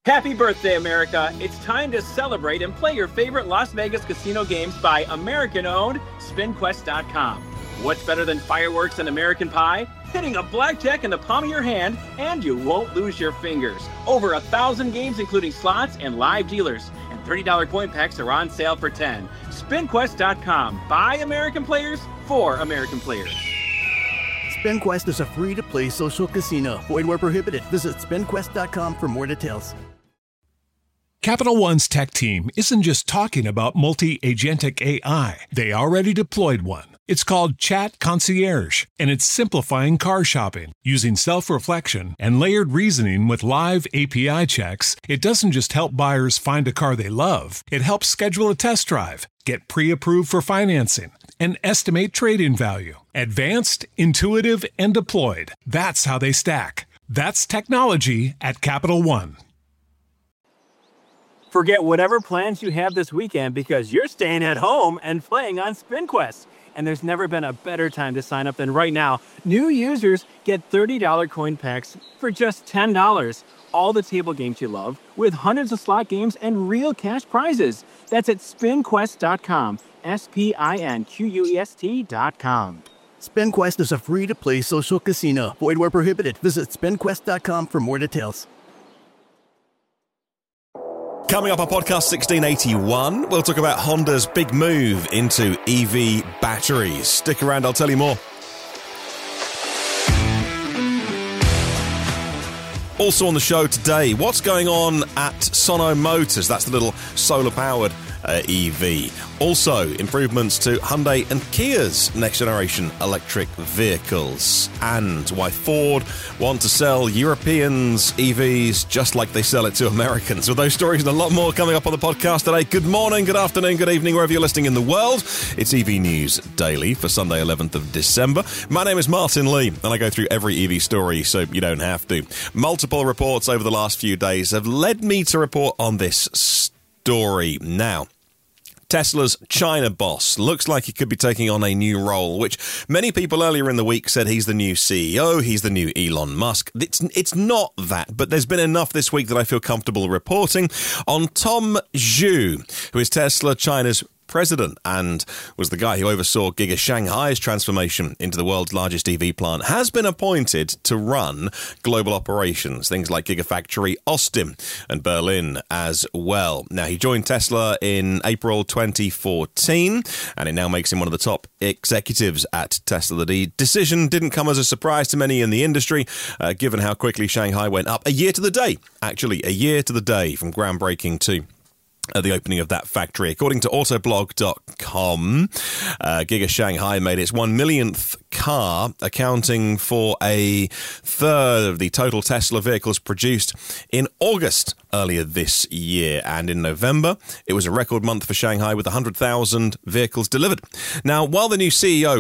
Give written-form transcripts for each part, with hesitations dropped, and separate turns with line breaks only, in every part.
Happy birthday, America. It's time to celebrate and play your favorite Las Vegas casino games by American-owned SpinQuest.com. What's better than fireworks and American pie? Hitting a blackjack in the palm of your hand, and you won't lose your fingers. Over 1,000 games, including slots and live dealers. And $30 coin packs are on sale for $10. SpinQuest.com. By American players, for American players.
SpinQuest is a free-to-play social casino. Void where prohibited. Visit SpinQuest.com for more details.
Capital One's tech team isn't just talking about multi-agentic AI. They already deployed one. It's called Chat Concierge, and it's simplifying car shopping. Using self-reflection and layered reasoning with live API checks, it doesn't just help buyers find a car they love. It helps schedule a test drive, get pre-approved for financing, and estimate trade-in value. Advanced, intuitive, and deployed. That's how they stack. That's technology at Capital One.
Forget whatever plans you have this weekend because you're staying at home and playing on SpinQuest. And there's never been a better time to sign up than right now. New users get $30 coin packs for just $10. All the table games you love with hundreds of slot games and real cash prizes. That's at SpinQuest.com. SpinQuest.com.
SpinQuest is a free-to-play social casino. Void where prohibited. Visit SpinQuest.com for more details.
Coming up on podcast 1681, we'll talk about Honda's big move into EV batteries. Stick around, I'll tell you more. Also on the show today, what's going on at Sono Motors? That's the little solar-powered EV. Also, improvements to Hyundai and Kia's next-generation electric vehicles. And why Ford want to sell Europeans' EVs just like they sell it to Americans. With those stories and a lot more coming up on the podcast today. Good morning, good afternoon, good evening, wherever you're listening in the world. It's EV News Daily for Sunday, 11th of December. My name is Martin Lee, and I go through every EV story so you don't have to. Multiple reports over the last few days have led me to report on this story. Now, Tesla's China boss looks like he could be taking on a new role, which many people earlier in the week said he's the new CEO, he's the new Elon Musk. It's not that, but there's been enough this week that I feel comfortable reporting on Tom Zhu, who is Tesla China's president and was the guy who oversaw Giga Shanghai's transformation into the world's largest EV plant, has been appointed to run global operations, things like Gigafactory Austin and Berlin as well. Now, he joined Tesla in April 2014, and it now makes him one of the top executives at Tesla. The decision didn't come as a surprise to many in the industry, given how quickly Shanghai went up a year to the day from groundbreaking to the opening of that factory. According to Autoblog.com, Giga Shanghai made its 1 millionth car, accounting for a third of the total Tesla vehicles produced in August earlier this year. And in November, it was a record month for Shanghai with 100,000 vehicles delivered. Now, while the new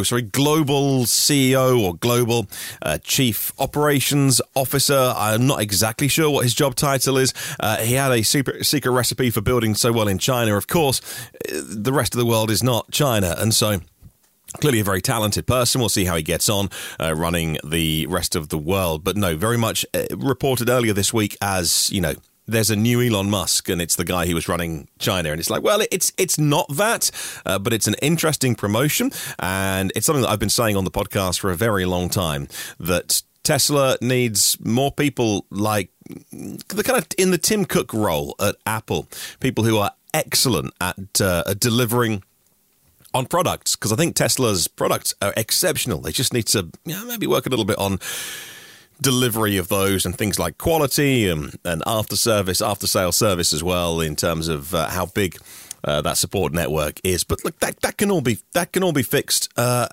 global CEO or global chief operations officer, I'm not exactly sure what his job title is, he had a secret recipe for building so well in China. Of course, the rest of the world is not China, and so clearly a very talented person. We'll see how he gets on running the rest of the world. But no, very much reported earlier this week as, there's a new Elon Musk and it's the guy who was running China. And it's like, well, it's not that, but it's an interesting promotion. And it's something that I've been saying on the podcast for a very long time, that Tesla needs more people like the kind of in the Tim Cook role at Apple, people who are excellent at delivering on products, because I think Tesla's products are exceptional. They just need to maybe work a little bit on delivery of those and things like quality and after-sale service as well, in terms of how big that support network is. But look, that can all be fixed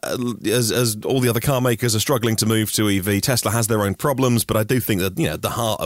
as all the other car makers are struggling to move to EV. Tesla has their own problems, but I do think that at the heart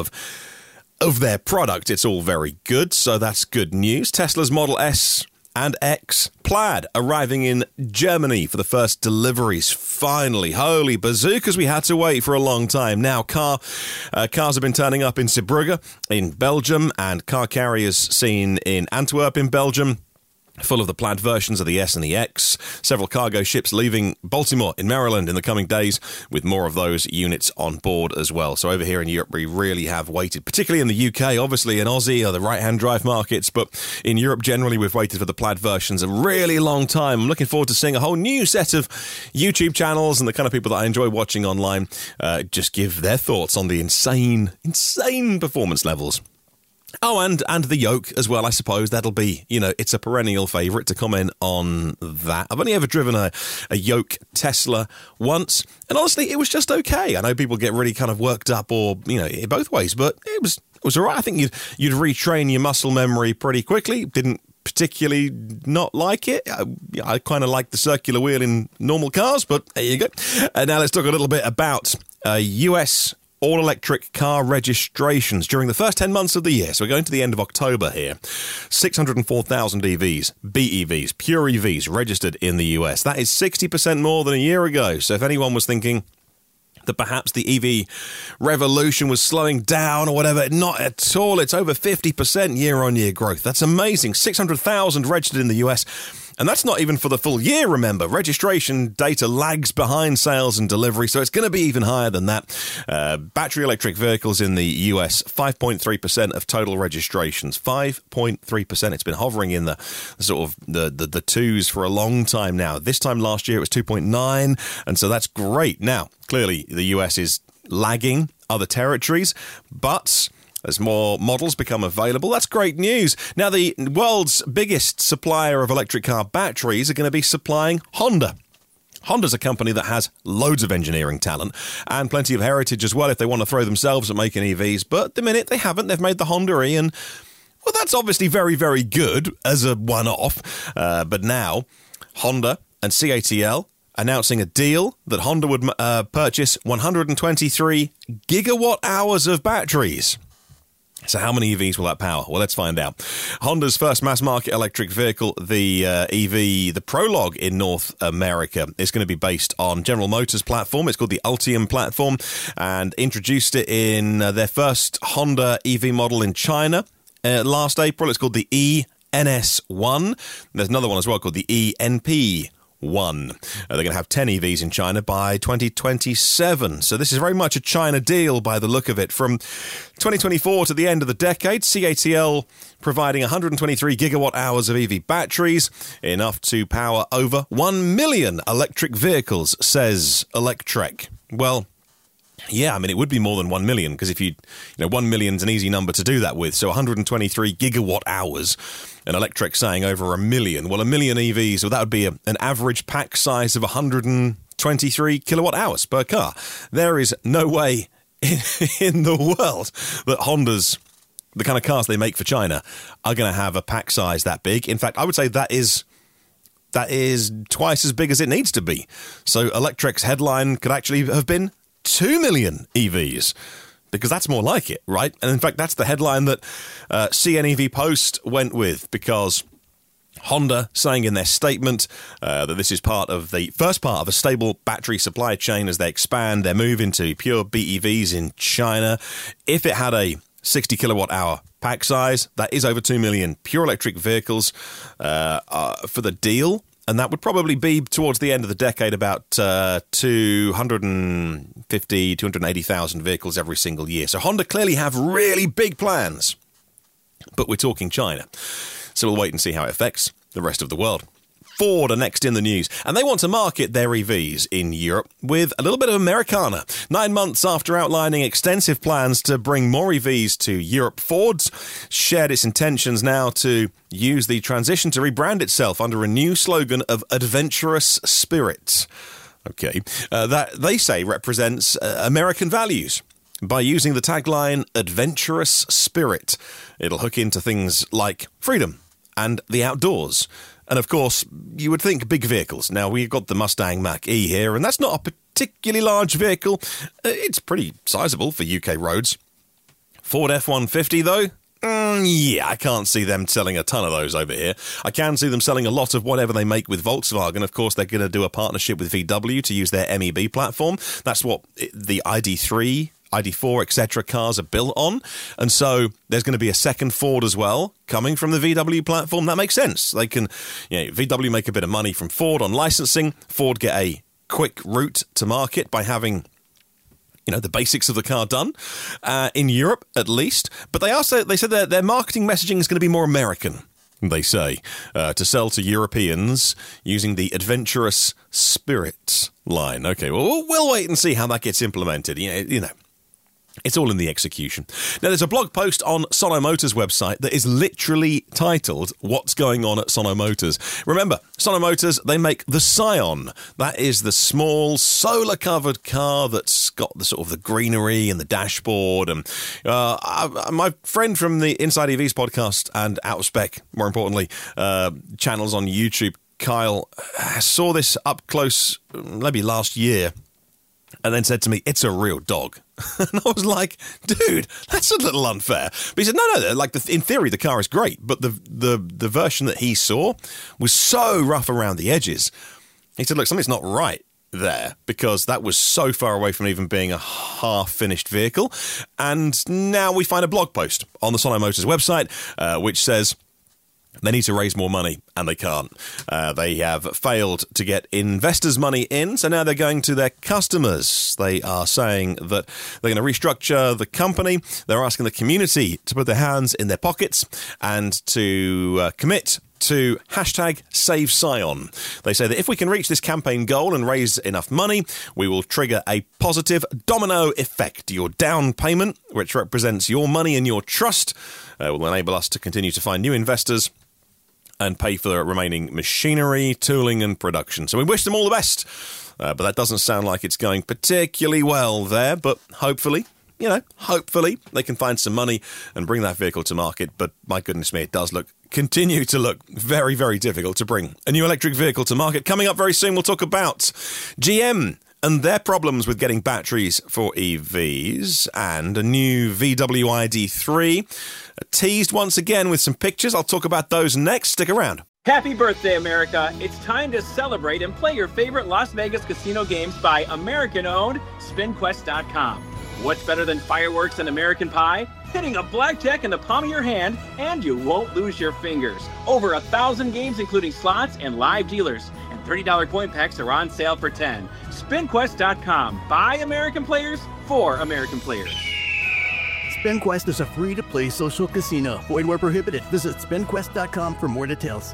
of their product, it's all very good. So that's good news. Tesla's Model S and X Plaid arriving in Germany for the first deliveries. Finally, holy bazookas, we had to wait for a long time. Now, cars have been turning up in Zeebrugge in Belgium, and car carriers seen in Antwerp in Belgium. full of the plaid versions of the S and the X. Several cargo ships leaving Baltimore in Maryland in the coming days, with more of those units on board as well. So over here in Europe, we really have waited, particularly in the UK, obviously in Aussie or the right-hand drive markets, but in Europe generally, we've waited for the plaid versions a really long time. I'm looking forward to seeing a whole new set of YouTube channels and the kind of people that I enjoy watching online just give their thoughts on the insane performance levels. Oh, and the yoke as well, I suppose. That'll be, it's a perennial favourite to comment on that. I've only ever driven a yoke Tesla once, and honestly, it was just okay. I know people get really kind of worked up or, both ways, but it was all right. I think you'd retrain your muscle memory pretty quickly. Didn't particularly not like it. I kind of like the circular wheel in normal cars, but there you go. Now let's talk a little bit about US all-electric car registrations during the first 10 months of the year. So we're going to the end of October here. 604,000 EVs, BEVs, pure EVs registered in the US. That is 60% more than a year ago. So if anyone was thinking that perhaps the EV revolution was slowing down or whatever, not at all. It's over 50% year-on-year growth. That's amazing. 600,000 registered in the US. And that's not even for the full year, remember. Registration data lags behind sales and delivery, so it's going to be even higher than that. Battery electric vehicles in the US, 5.3% of total registrations. 5.3%. It's been hovering in the sort of the twos for a long time now. This time last year it was 2.9, and so that's great. Now, clearly the US is lagging other territories, but as more models become available, that's great news. Now, the world's biggest supplier of electric car batteries are going to be supplying Honda. Honda's a company that has loads of engineering talent and plenty of heritage as well if they want to throw themselves at making EVs. But at the minute, they haven't. They've made the Honda E, and, well, that's obviously very, very good as a one-off. But now, Honda and CATL announcing a deal that Honda would purchase 123 gigawatt hours of batteries. So how many EVs will that power? Well, let's find out. Honda's first mass-market electric vehicle, the EV, the Prologue in North America, is going to be based on General Motors' platform. It's called the Ultium platform, and introduced it in their first Honda EV model in China last April. It's called the ENS1. There's another one as well called the ENP1. They're going to have 10 EVs in China by 2027. So this is very much a China deal by the look of it. From 2024 to the end of the decade, CATL providing 123 gigawatt hours of EV batteries, enough to power over 1 million electric vehicles, says Electrek. Well, yeah, I mean, it would be more than 1 million, because if 1 million's an easy number to do that with. So 123 gigawatt hours, and Electrek saying over 1 million. Well, 1 million EVs, well, that would be an average pack size of 123 kilowatt hours per car. There is no way in the world that Honda's, the kind of cars they make for China, are going to have a pack size that big. In fact, I would say that is twice as big as it needs to be. So Electrek's headline could actually have been 2 million EVs, because that's more like it, right? And in fact, that's the headline that CNEV Post went with, because Honda saying in their statement that this is part of the first part of a stable battery supply chain as they expand their move into pure BEVs in China. If it had a 60 kilowatt hour pack size, that is over 2 million pure electric vehicles for the deal. And that would probably be towards the end of the decade about 280,000 vehicles every single year. So Honda clearly have really big plans. But we're talking China. So we'll wait and see how it affects the rest of the world. Ford are next in the news, and they want to market their EVs in Europe with a little bit of Americana. 9 months after outlining extensive plans to bring more EVs to Europe, Ford's shared its intentions now to use the transition to rebrand itself under a new slogan of adventurous spirit. Okay, that they say represents American values. By using the tagline adventurous spirit, it'll hook into things like freedom and the outdoors. And of course, you would think big vehicles. Now, we've got the Mustang Mach-E here, and that's not a particularly large vehicle. It's pretty sizable for UK roads. Ford F-150, though? Yeah, I can't see them selling a ton of those over here. I can see them selling a lot of whatever they make with Volkswagen. Of course, they're going to do a partnership with VW to use their MEB platform. That's what the ID3 ID4, etc. cars are built on. And so there's going to be a second Ford as well coming from the VW platform. That makes sense. They can, VW make a bit of money from Ford on licensing. Ford get a quick route to market by having the basics of the car done in Europe, at least. But they said their marketing messaging is going to be more American, they say, to sell to Europeans using the Adventurous Spirit line. Okay, well, we'll wait and see how that gets implemented. It's all in the execution. Now, there's a blog post on Sono Motors' website that is literally titled, What's Going On at Sono Motors? Remember, Sono Motors, they make the Scion. That is the small solar-covered car that's got the sort of the greenery and the dashboard. And my friend from the Inside EVs podcast and Out of Spec, more importantly, channels on YouTube, Kyle, saw this up close maybe last year and then said to me, it's a real dog. And I was like, dude, that's a little unfair. But he said, no, like in theory, the car is great. But the version that he saw was so rough around the edges. He said, look, something's not right there because that was so far away from even being a half-finished vehicle. And now we find a blog post on the Sono Motors website, which says, they need to raise more money, and they can't. They have failed to get investors' money in, so now they're going to their customers. They are saying that they're going to restructure the company. They're asking the community to put their hands in their pockets and to commit to #SaveScion. They say that if we can reach this campaign goal and raise enough money, we will trigger a positive domino effect. Your down payment, which represents your money and your trust, will enable us to continue to find new investors and pay for the remaining machinery, tooling, and production. So we wish them all the best. But that doesn't sound like it's going particularly well there. But hopefully they can find some money and bring that vehicle to market. But my goodness me, it does continue to look very, very difficult to bring a new electric vehicle to market. Coming up very soon, we'll talk about GM and their problems with getting batteries for EVs, and a new VW ID3 teased once again with some pictures. I'll talk about those next. Stick around.
Happy birthday, America. It's time to celebrate and play your favorite Las Vegas casino games by American-owned SpinQuest.com. What's better than fireworks and American Pie? Hitting a blackjack in the palm of your hand, and you won't lose your fingers. Over 1,000 games, including slots and live dealers. And $30 coin packs are on sale for $10. SpinQuest.com. By American players, for American players.
SpinQuest is a free-to-play social casino. Void where prohibited. Visit SpinQuest.com for more details.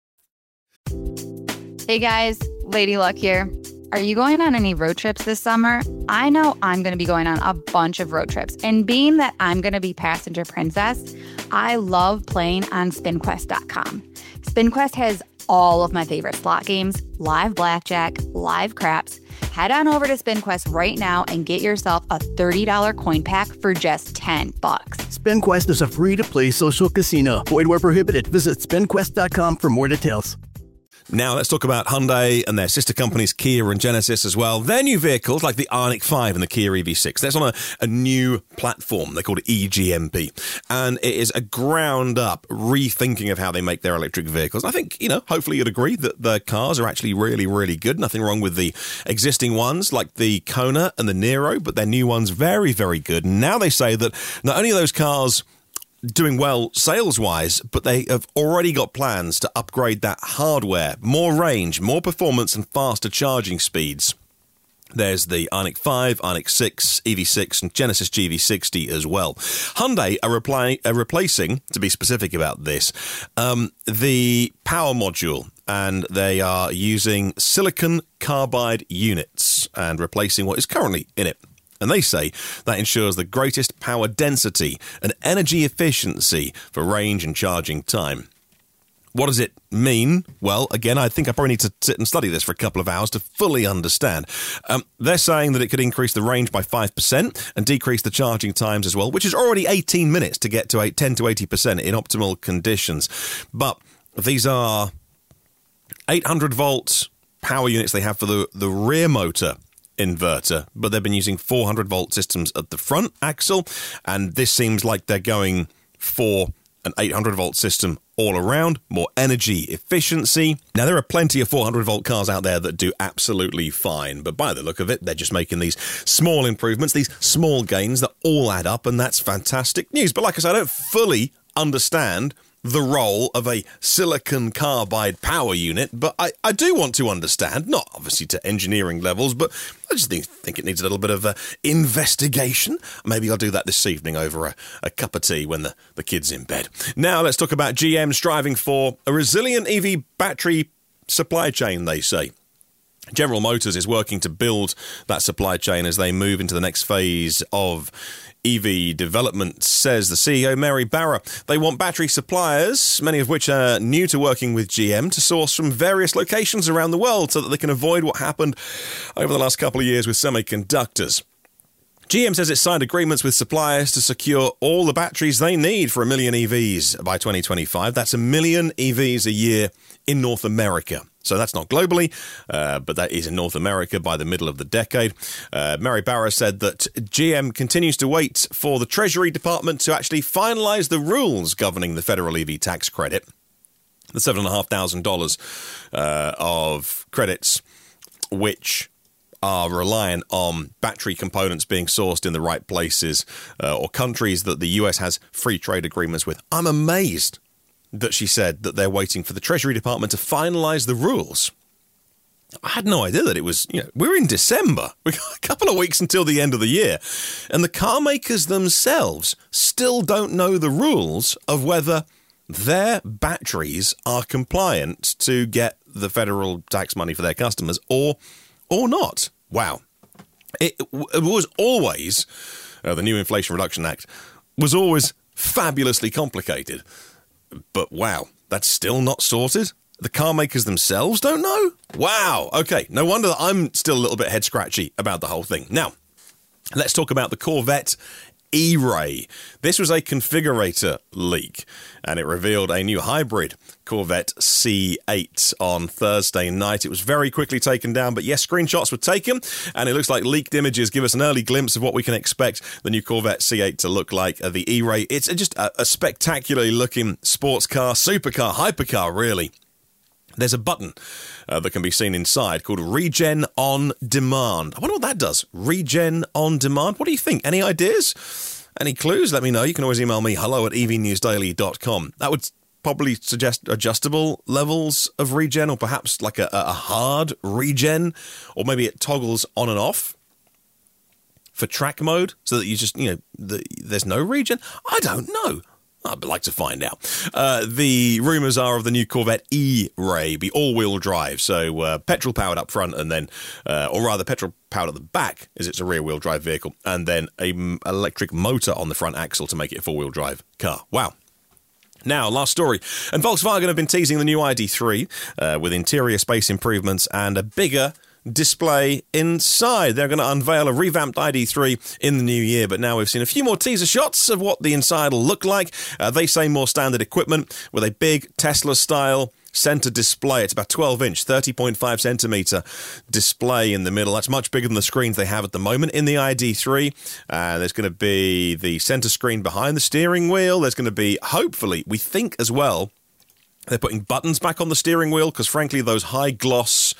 Hey guys, Lady Luck here. Are you going on any road trips this summer? I know I'm going to be going on a bunch of road trips. And being that I'm going to be passenger princess, I love playing on SpinQuest.com. SpinQuest has all of my favorite slot games, live blackjack, live craps. Head on over to SpinQuest right now and get yourself a $30 coin pack for just $10.
SpinQuest is a free-to-play social casino. Void where prohibited. Visit SpinQuest.com for more details.
Now let's talk about Hyundai and their sister companies Kia and Genesis as well. Their new vehicles, like the Ioniq 5 and the Kia EV6, that's on a new platform. They call it eGMP. And it is a ground-up rethinking of how they make their electric vehicles. I think, hopefully you'd agree that the cars are actually really, really good. Nothing wrong with the existing ones like the Kona and the Niro, but their new ones very, very good. And now they say that not only are those cars doing well sales-wise, but they have already got plans to upgrade that hardware, more range, more performance, and faster charging speeds. There's the Ioniq 5, Ioniq 6, EV6, and Genesis GV60 as well. Hyundai are replacing, to be specific about this, the power module, and they are using silicon carbide units and replacing what is currently in it. And they say that ensures the greatest power density and energy efficiency for range and charging time. What does it mean? Well, again, I think I probably need to sit and study this for a couple of hours to fully understand. They're saying that it could increase the range by 5% and decrease the charging times as well, which is already 18 minutes to get to 10 to 80% in optimal conditions. But these are 800-volt power units they have for the rear motor inverter, but they've been using 400-volt systems at the front axle, and this seems like they're going for an 800-volt system all around, more energy efficiency. Now, there are plenty of 400-volt cars out there that do absolutely fine, but by the look of it, they're just making these small improvements, these small gains that all add up, and that's fantastic news. But like I said, I don't fully understand the role of a silicon carbide power unit, but I do want to understand, not obviously to engineering levels, but I just think it needs a little bit of investigation. Maybe I'll do that this evening over a cup of tea when the kid's in bed. Now let's talk about GM striving for a resilient EV battery supply chain, they say. General Motors is working to build that supply chain as they move into the next phase of EV development, says the CEO, Mary Barra. They want battery suppliers, many of which are new to working with GM, to source from various locations around the world so that they can avoid what happened over the last couple of years with semiconductors. GM says it's signed agreements with suppliers to secure all the batteries they need for 1 million EVs by 2025. That's 1 million EVs a year in North America. So that's not globally, but that is in North America by the middle of the decade. Mary Barra said that GM continues to wait for the Treasury Department to actually finalise the rules governing the federal EV tax credit. The $7,500 of credits, which are reliant on battery components being sourced in the right places or countries that the US has free trade agreements with. I'm amazed that she said that they're waiting for the Treasury Department to finalise the rules. I had no idea that it was, we're in December. We've got a couple of weeks until the end of the year. And the car makers themselves still don't know the rules of whether their batteries are compliant to get the federal tax money for their customers or not. Wow. It was always, the new Inflation Reduction Act was always fabulously complicated. But wow, that's still not sorted? The car makers themselves don't know? Wow. Okay, no wonder that I'm still a little bit head scratchy about the whole thing. Now, let's talk about the Corvette E-Ray. This was a configurator leak, and it revealed a new hybrid Corvette C8 on Thursday night. It was very quickly taken down, but yes, screenshots were taken, and it looks like leaked images give us an early glimpse of what we can expect the new Corvette C8 to look like. The E-Ray, it's just a spectacularly looking sports car, supercar, hypercar, really. There's a button that can be seen inside called Regen On Demand. I wonder what that does. Regen On Demand. What do you think? Any ideas? Any clues? Let me know. You can always email me, hello@evnewsdaily.com. That would probably suggest adjustable levels of regen, or perhaps like a hard regen, or maybe it toggles on and off for track mode so that you just, there's no regen. I don't know. I'd like to find out. The rumours are of the new Corvette E-Ray be all-wheel drive, so petrol-powered up front and then, or rather petrol-powered at the back, as it's a rear-wheel drive vehicle, and then an electric motor on the front axle to make it a four-wheel drive car. Wow. Now, last story. And Volkswagen have been teasing the new ID3 with interior space improvements and a bigger display inside. They're going to unveil a revamped ID3 in the new year, but now we've seen a few more teaser shots of what the inside will look like. They say more standard equipment with a big Tesla-style center display. It's about 12-inch, 30.5 centimeter display in the middle. That's much bigger than the screens they have at the moment in the ID3. There's going to be the center screen behind the steering wheel. There's going to be, hopefully, we think as well, they're putting buttons back on the steering wheel because, frankly, those high-gloss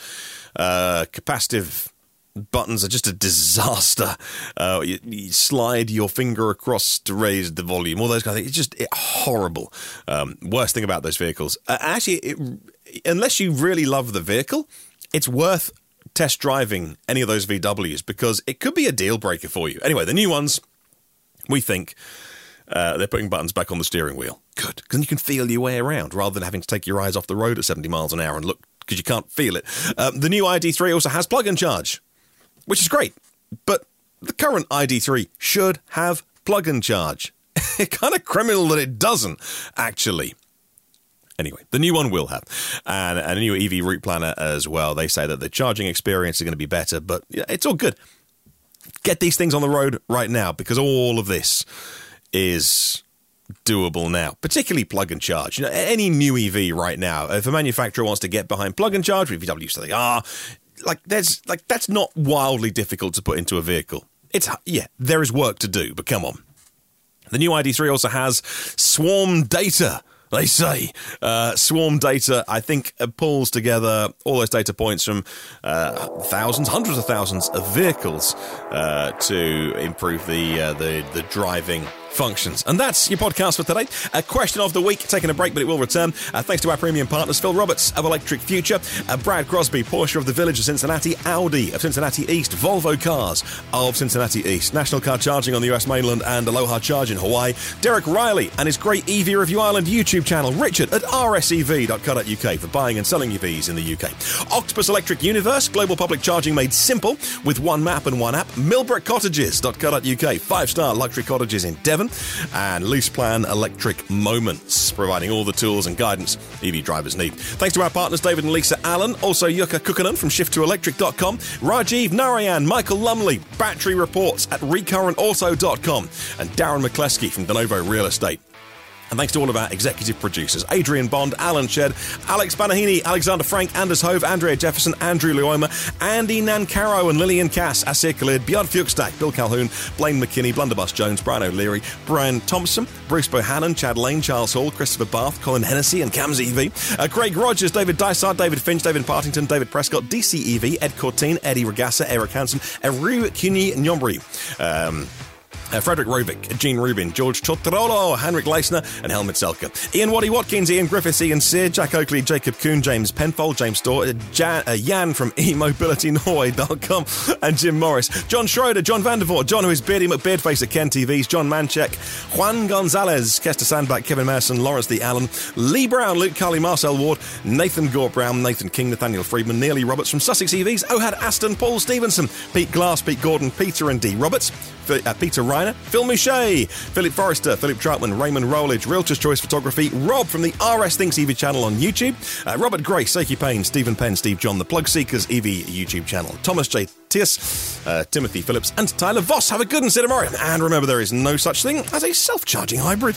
capacitive buttons are just a disaster. You slide your finger across to raise the volume, all those kind of things. It's just horrible. Worst thing about those vehicles. Actually, unless you really love the vehicle, it's worth test driving any of those VWs because it could be a deal breaker for you. Anyway, the new ones, we think, they're putting buttons back on the steering wheel. Good, because you can feel your way around rather than having to take your eyes off the road at 70 miles an hour and look because you can't feel it. The new ID3 also has plug and charge, which is great, but the current ID3 should have plug and charge. It's kind of criminal that it doesn't, actually. Anyway, the new one will have. And a new EV route planner as well. They say that the charging experience is going to be better, but it's all good. Get these things on the road right now because all of this is doable now, particularly plug and charge. Any new EV right now, if a manufacturer wants to get behind plug and charge, with VW so they are, that's not wildly difficult to put into a vehicle. There is work to do, but come on. The new ID3 also has swarm data they say. Swarm Data, I think, pulls together all those data points from thousands, hundreds of thousands of vehicles to improve the driving functions. And that's your podcast for today. A question of the week, taking a break, but it will return. Thanks to our premium partners, Phil Roberts of Electric Future, Brad Crosby, Porsche of the Village of Cincinnati, Audi of Cincinnati East, Volvo Cars of Cincinnati East, National Car Charging on the US mainland and Aloha Charge in Hawaii, Derek Riley and his great EV Review Ireland YouTube channel, Richard at rsev.co.uk for buying and selling EVs in the UK, Octopus Electric Universe, global public charging made simple with one map and one app, millbrookcottages.co.uk, 5-star luxury cottages in Devon, and Loose Plan Electric Moments, providing all the tools and guidance EV drivers need. Thanks to our partners David and Lisa Allen, also Yuka Kukkonen from shifttoelectric.com, Rajiv Narayan, Michael Lumley, Battery Reports at recurrentauto.com, and Darren McCleskey from Denovo Real Estate. And thanks to all of our executive producers, Adrian Bond, Alan Shedd, Alex Banahini, Alexander Frank, Anders Hove, Andrea Jefferson, Andrew Luoma, Andy Nancaro and Lillian Cass, Asir Khalid, Björn Fuchstak, Bill Calhoun, Blaine McKinney, Blunderbuss Jones, Brian O'Leary, Brian Thompson, Bruce Bohannon, Chad Lane, Charles Hall, Christopher Bath, Colin Hennessy and Cams EV, Craig Rogers, David Dysart, David Finch, David Partington, David Prescott, DC EV, Ed Cortine, Eddie Regassa, Eric Hansen, Eru Kuni Nyombri, Frederick Rovick, Gene Rubin, George Totrolo, Henrik Leisner, and Helmut Selke. Ian Waddy Watkins, Ian Griffiths, Ian Sear, Jack Oakley, Jacob Kuhn, James Penfold, James Storr, Jan from eMobilityNorway.com, and Jim Morris. John Schroeder, John Vandervoort, John who is Beardy McBeardface at Ken TVs, John Manchek, Juan Gonzalez, Kester Sandbach, Kevin Merson, Lawrence D. Allen, Lee Brown, Luke Carley, Marcel Ward, Nathan Gore Brown, Nathan King, Nathaniel Friedman, Nearly Roberts from Sussex EVs, Ohad Aston, Paul Stevenson, Pete Glass, Pete Gordon, Peter and D. Roberts, Peter Reiner, Phil Mouchet, Philip Forrester, Philip Troutman, Raymond Rowledge, Realtor's Choice Photography, Rob from the RS Thinks EV channel on YouTube, Robert Gray, Seiki Payne, Stephen Penn, Steve John, the Plug Seekers EV YouTube channel, Thomas J. Tius, Timothy Phillips, and Tyler Voss. Have a good and sit tomorrow. And remember, there is no such thing as a self-charging hybrid.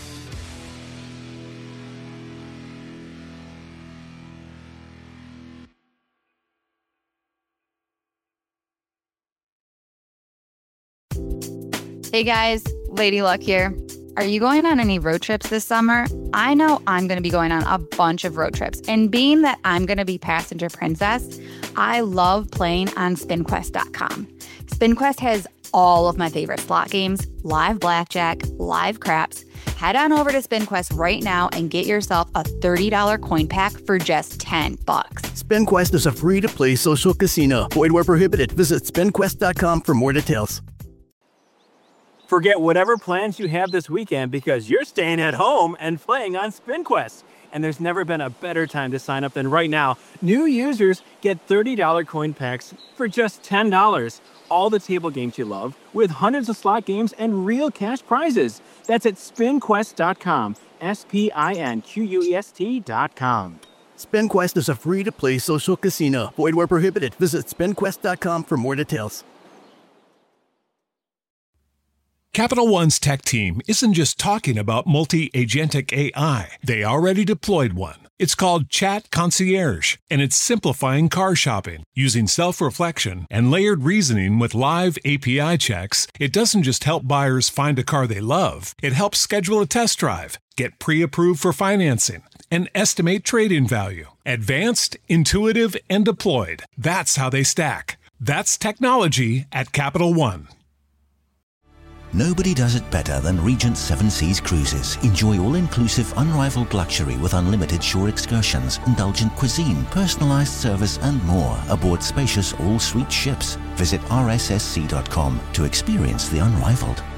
Hey guys, Lady Luck here. Are you going on any road trips this summer? I know I'm going to be going on a bunch of road trips. And being that I'm going to be passenger princess, I love playing on SpinQuest.com. SpinQuest has all of my favorite slot games, live blackjack, live craps. Head on over to SpinQuest right now and get yourself a $30 coin pack for just $10.
SpinQuest is a free-to-play social casino. Void where prohibited. Visit SpinQuest.com for more details.
Forget whatever plans you have this weekend because you're staying at home and playing on SpinQuest. And there's never been a better time to sign up than right now. New users get $30 coin packs for just $10. All the table games you love with hundreds of slot games and real cash prizes. That's at SpinQuest.com. SpinQuest.com.
SpinQuest is a free-to-play social casino. Void where prohibited. Visit SpinQuest.com for more details.
Capital One's tech team isn't just talking about multi-agentic AI. They already deployed one. It's called Chat Concierge, and it's simplifying car shopping. Using self-reflection and layered reasoning with live API checks, it doesn't just help buyers find a car they love. It helps schedule a test drive, get pre-approved for financing, and estimate trade-in value. Advanced, intuitive, and deployed. That's how they stack. That's technology at Capital One.
Nobody does it better than Regent Seven Seas Cruises. Enjoy all-inclusive, unrivaled luxury with unlimited shore excursions, indulgent cuisine, personalized service, and more aboard spacious all-suite ships. Visit rssc.com to experience the unrivaled.